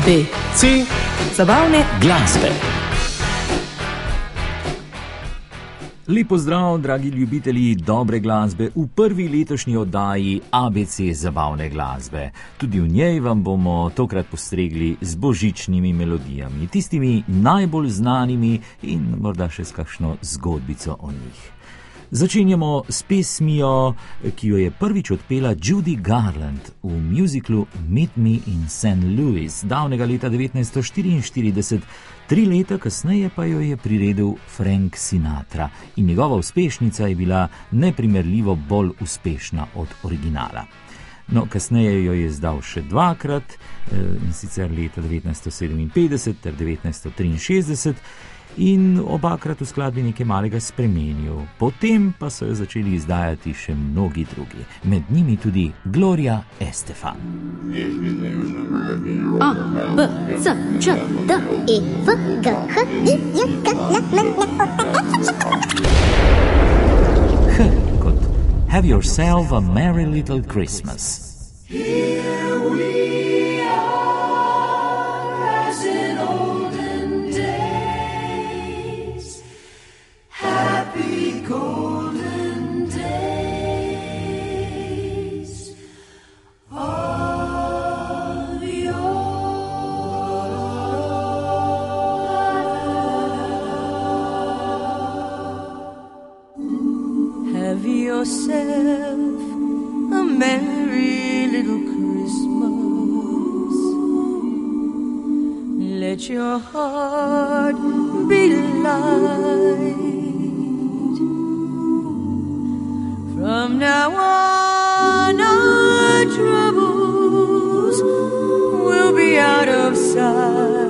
B. C. Zabavne glasbe. Lep pozdrav, dragi ljubitelji dobre glasbe, v prvi letošnji oddaji ABC zabavne glasbe. Tudi v njej vam bomo tokrat postregli z božičnimi melodijami, tistimi najbolj znanimi in morda še s kakšno zgodbico o njih. Začenjamo s pesmijo, ki jo je prvič odpela Judy Garland v muziklu Meet Me in St. Louis davnega leta 1944, 3 leta kasneje pa jo je priredil Frank Sinatra in njegova uspešnica je bila neprimerljivo bolj uspešna od originala. No, kasneje jo je izdal še dvakrat, in sicer leta 1957 ter 1963, in obakrat v skladbi nekaj malega spremenil. Potem pa so jo začeli izdajati še mnogi drugi, med njimi tudi Gloria Estefan. A, B, C, Č, D, E, F, G, H, I, J, K, L, M, N, O, H kot Have Yourself a Merry Little Christmas. Here we are as in olden days, happy golden days of yore. Have yourself a merry little Christmas. Let your heart be light. From now on, our troubles will be out of sight.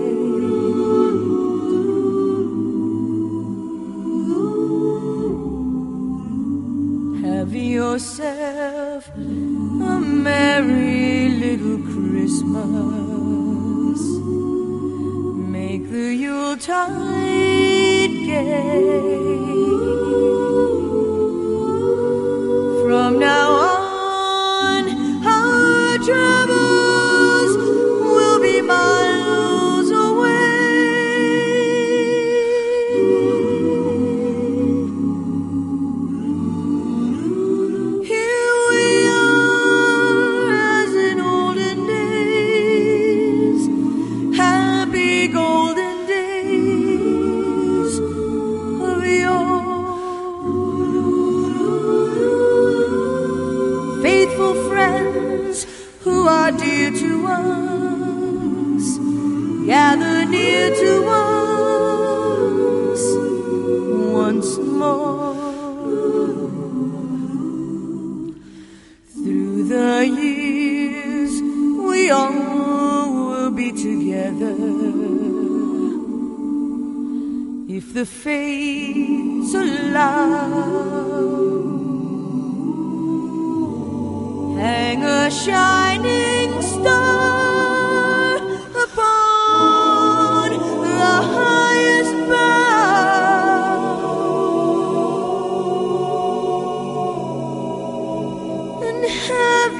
Have yourself a merry little Christmas. Make the Yuletide gay. From now on, our troubles will be miles away. Here we are as in olden days, happy golden days of yore. Faithful friends who are dear to us, gather near to us once more. Through the years we all will be together, if the fates allow. Hang a shining star upon the highest bough, and have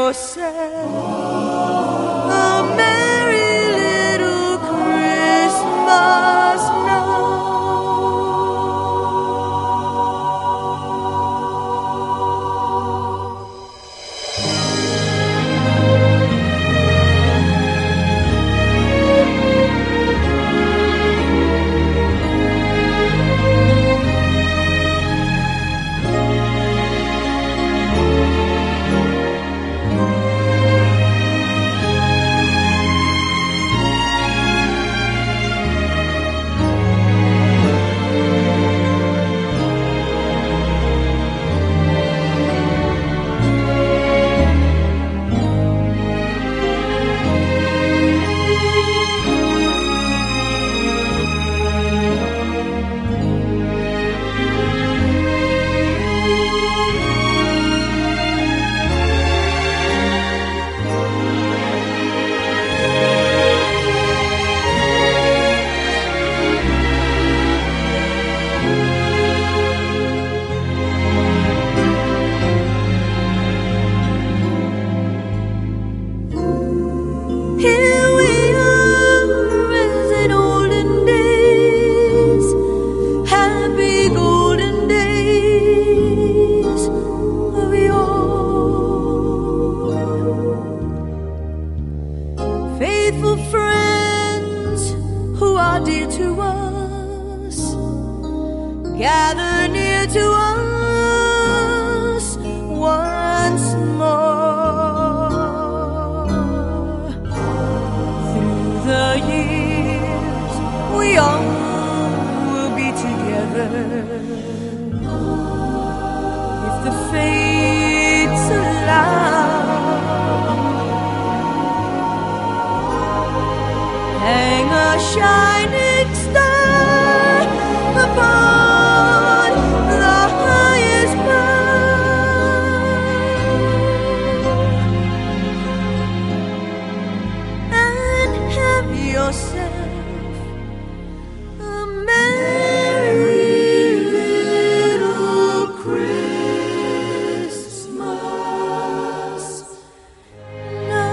yourself a merry little Christmas now. to us once more. Through the years, we all will be together. If the fates allow, hang a shining star upon the highest bough, and have yourself a merry little Christmas now.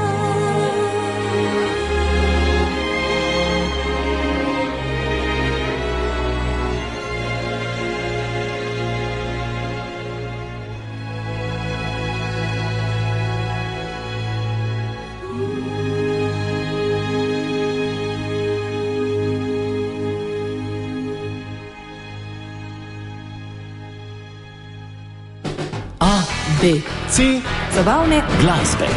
A, B, C, zabavne glasbe.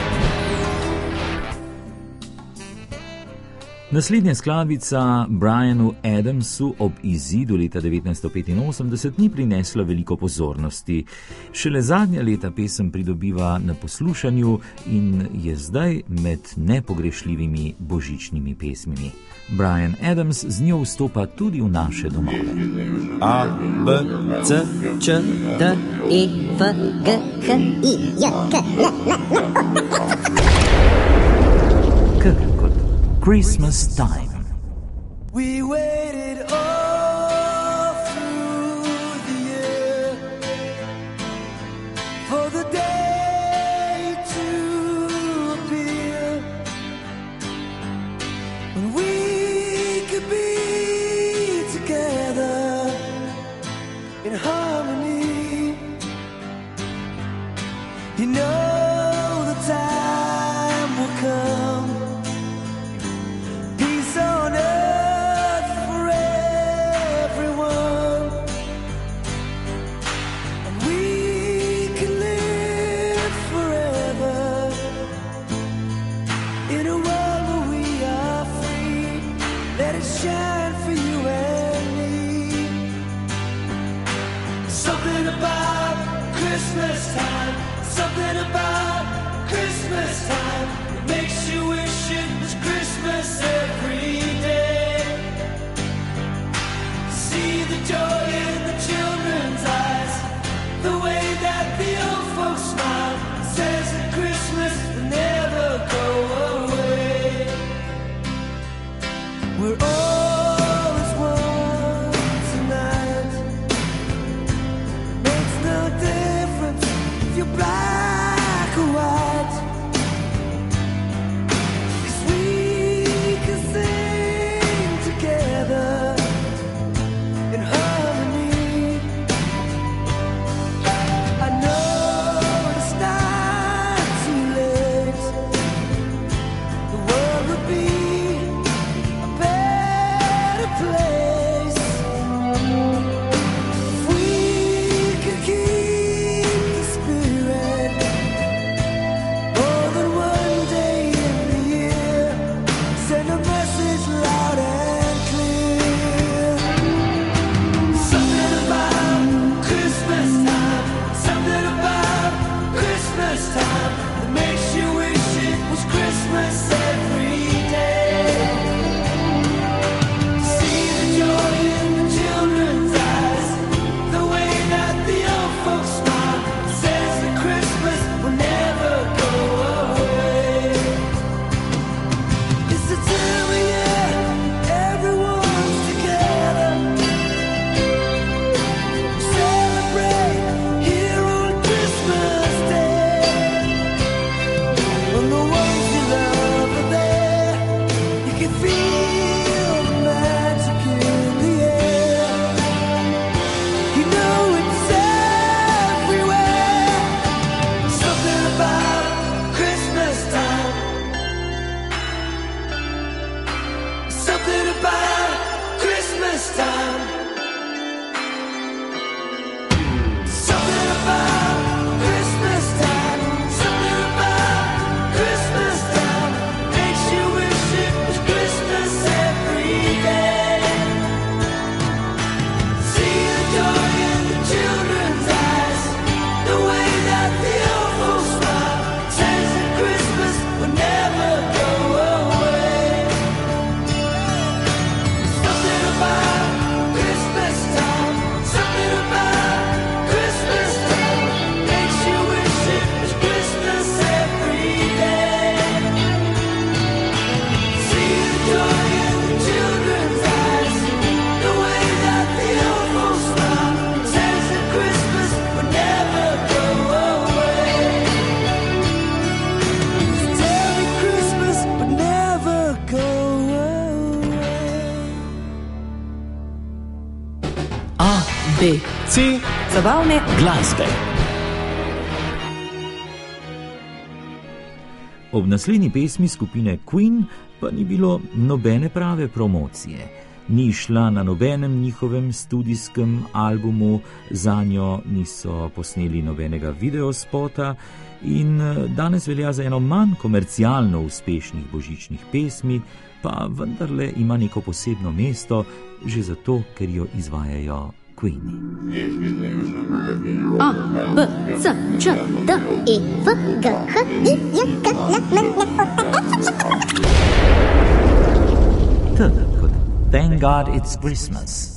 Naslednja skladbica Brianu Adamsu ob izidu leta 1985 ni prinesla veliko pozornosti. Šele zadnja leta pesem pridobiva na poslušanju in je zdaj med nepogrešljivimi božičnimi pesmimi. Brian Adams z njo vstopa tudi v naše domove. A, B, C, Č, D, E, F, G, H, I, J, K, L, M, N, K kot Christmas time. We waited all through the year for the day to appear when we could be together in harmony. You know the time will come, peace B, C, zabavne glasbe. Ob naslednji pesmi skupine Queen pa ni bilo nobene prave promocije. Ni šla na nobenem njihovem studijskem albumu, zanjo niso posneli nobenega videospota in danes velja za eno manj komercialno uspešnih božičnih pesmi, pa vendarle ima neko posebno mesto, že zato, ker jo izvajajo Queeni. A, B, C, Č, D, E, F, G, H, I, J, K, L, M, N, O, P, T kot Thank God It's Christmas.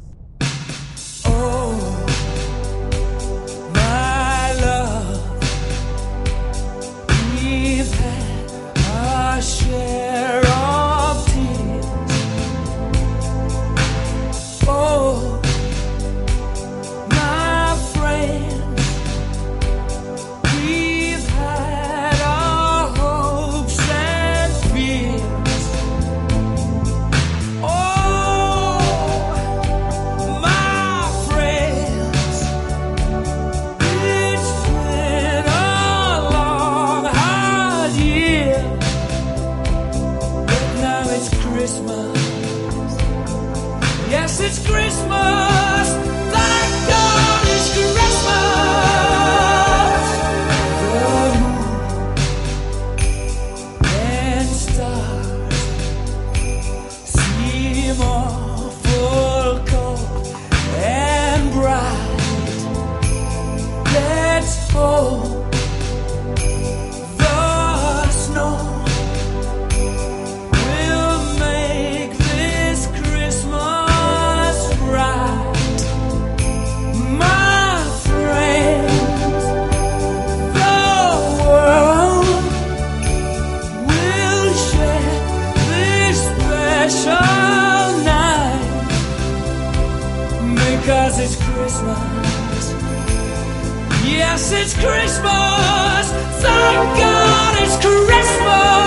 Yes, it's Christmas. Thank God it's Christmas.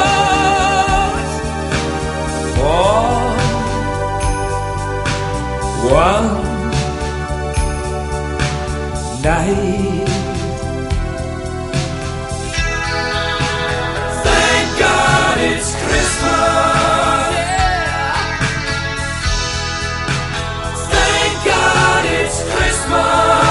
For one night. Thank God it's Christmas. Yeah. Thank God it's Christmas.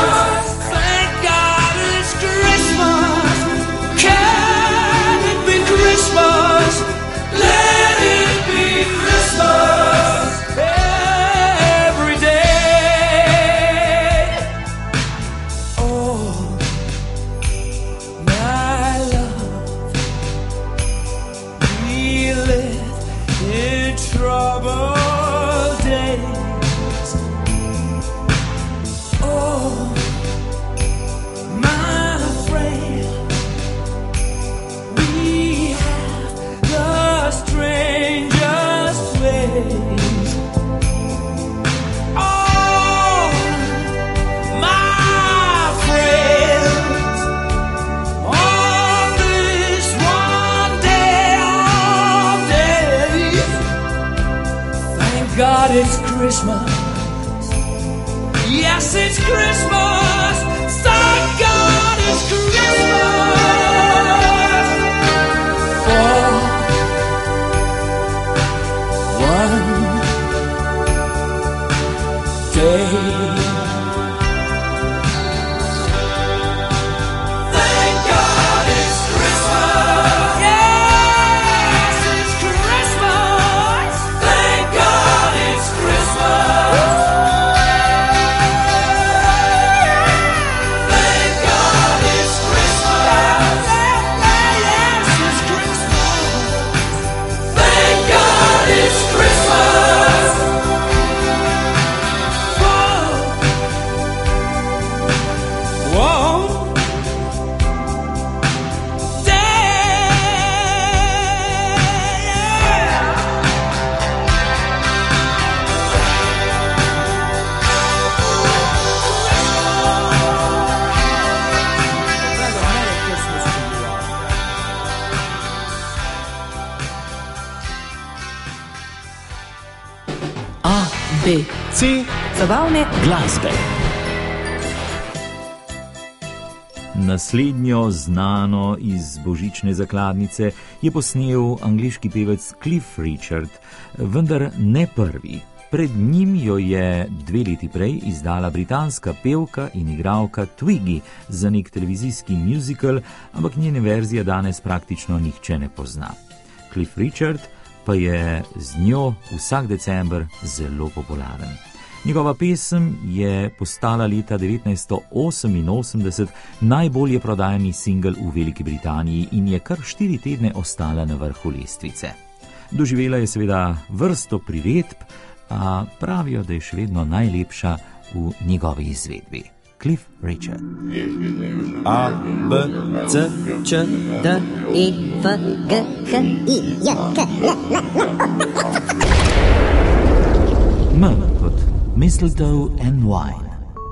God, it's Christmas. Yes, it's Christmas. Thank God it's Christmas. For one day. B, C, zabavne Glasbe. Naslednjo znano iz božične zakladnice je posnel angleški pevec Cliff Richard, vendar ne prvi. Pred njim jo je 2 leti prej izdala britanska pevka in igralka Twiggy za nek televizijski musical, ampak njene verzije danes praktično nihče ne pozna. Cliff Richard pa je z njo vsak december zelo popularen. Njegova pesem je postala leta 1988 najbolje prodajani singel v Veliki Britaniji in je kar 4 tedne ostala na vrhu lestvice. Doživela je seveda vrsto priredb, a pravijo, da je še vedno najlepša v njegovi izvedbi. Cliff Richard. A, B, C, Č, D, E, F, G, H, I, J, K, L, M, M kot Mistletoe and Wine.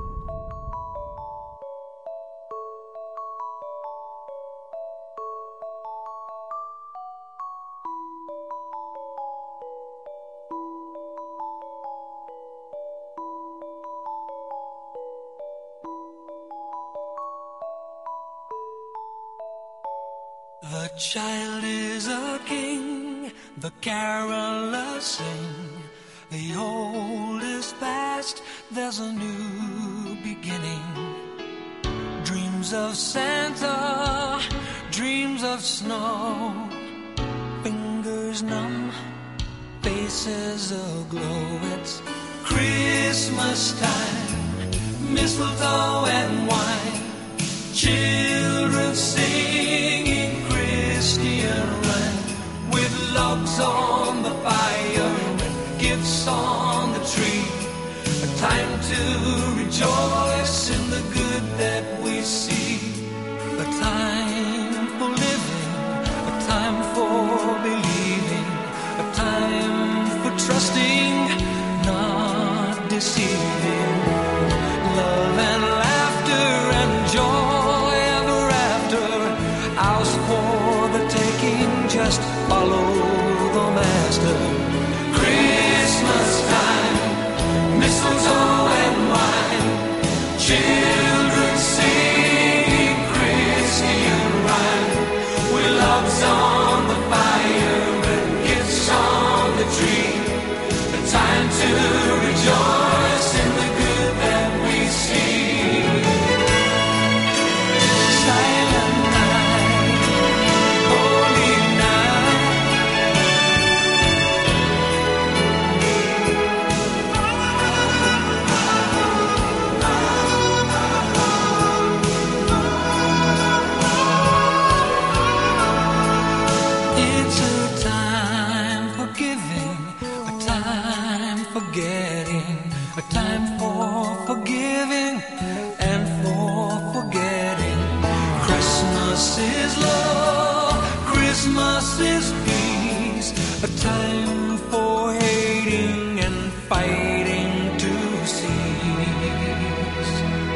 The child is a king, the carolers sing. The old is past, there's a new beginning. Dreams of Santa, dreams of snow. Fingers numb, faces aglow. It's Christmas time, mistletoe and wine. Children singing Christian rhyme, with logs on the fire and gifts on the tree. A time to rejoice in the good that we see. A time for living, a time for believing, a time for trusting, not deceiving. Love and laughter and joy ever after, ours for the taking, just follow the master. Christmas time, mistletoe and wine, children sing Christian rhyme, with logs on the fire and gifts on the tree. A time to rejoice in the good that we see. Silent night, holy night. It's a time for giving, a time for getting, a time for forgiving and for forgetting. Christmas is love, Christmas is peace, a time for hating and fighting to cease.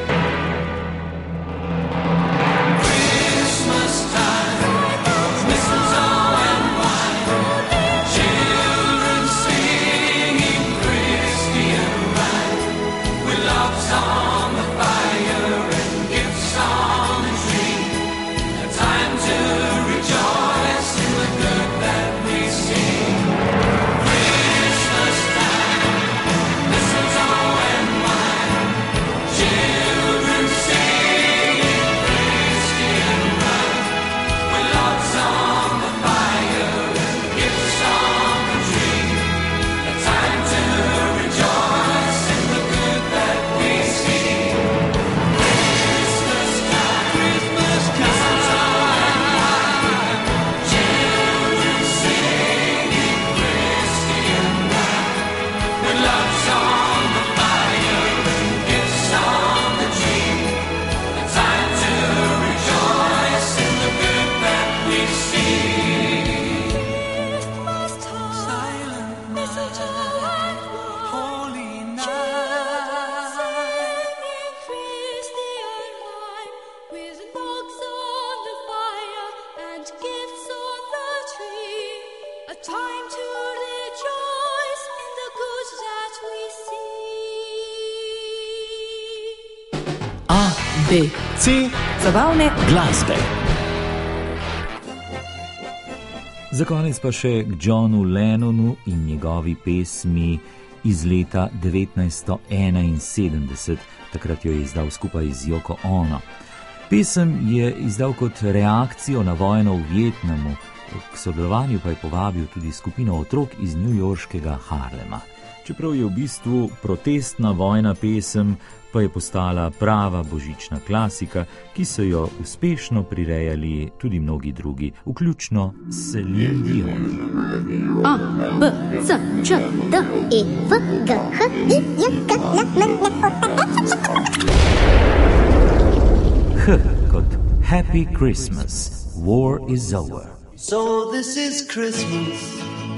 Christmas time, mistletoe and wine, children singing Christian rhyme, with logs on the fire and gifts on the tree. A time to rejoice in the good that we see. Christmas time, mistletoe and wine, children singing Christian rhyme, with logs on the fire and gifts on the tree. A time to rejoice in the good that we see. Christmas time, Christmas time, children singing Christian rhyme, with logs on the fire and gifts on the tree. A time to rejoice in the good that we see. Silent night, holy night. Christian rhyme, with logs on the fire and gifts on the tree. A time to rejoice in the good that we see. A, B, ABC zabavne glasbe. Za konec pa še k Johnu Lennonu in njegovi pesmi iz leta 1971, takrat jo je izdal skupaj z Yoko Ono. Pesem je izdal kot reakcijo na vojno v Vietnamu, k sodelovanju pa je povabil tudi skupino otrok iz newyorškega Harlema. Čeprav je v bistvu protestna vojna pesem, pa je postala prava božična klasika, ki so jo uspešno prirejali tudi mnogi drugi, vključno s Celine Dion. A, B, C, Č, D, E, F, G, H, I, J, K, L, M, N, O, P, H kot Happy Christmas, War is over. So this is Christmas,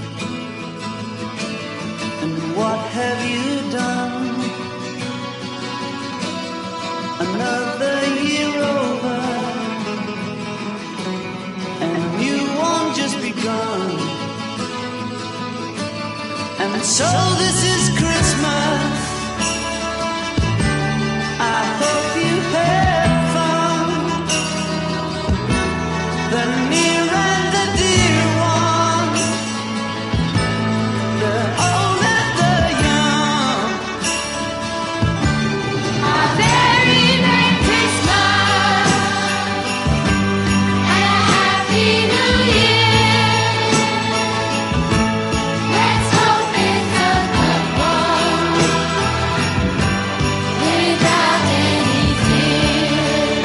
and what have you done? Another year over, and a new one just begun. And so this is Christmas, I hope you had fun. The near and the dear ones, the old and the young. A very Merry Christmas and a Happy New Year. Let's hope it's a good one without any fear.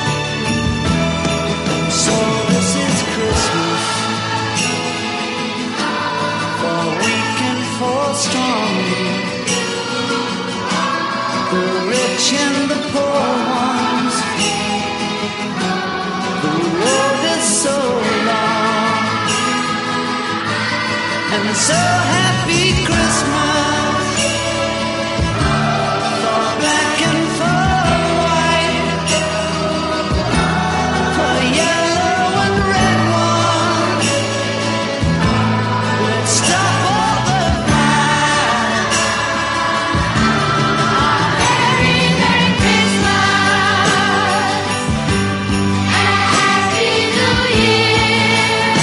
So this is Christmas, for weak and for strong, the rich and the poor ones. The road is so long, and so happy Christmas for black and for white, for yellow and red ones. Let's stop all the fight. Very Merry Christmas and a Happy New Year.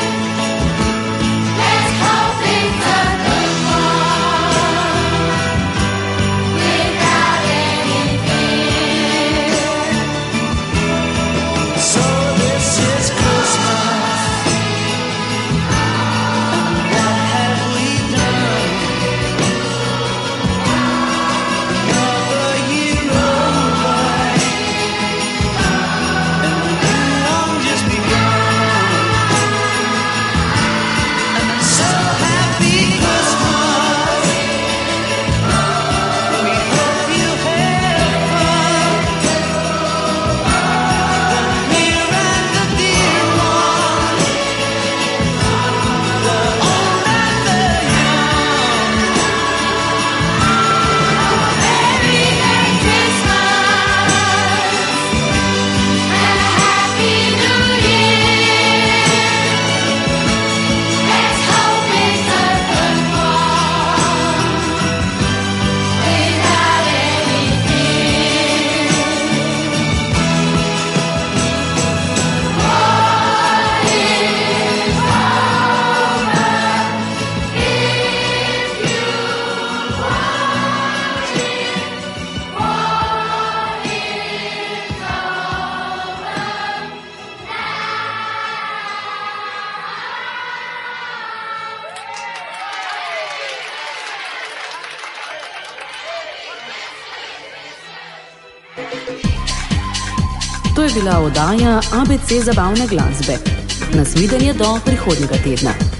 Let's hope it's a good one without any fear. So this is Christmas, and what have we done? Another year over, and a new one just begun. And so happy Christmas, we hope you had fun. The near and the dear ones, the old and the young. Very Merry Christmas and a Happy New Year. Let's hope it's a good one without any fear. War is over if you want it. War is To je bila oddaja ABC zabavne glasbe. Nasvidenje do prihodnjega tedna.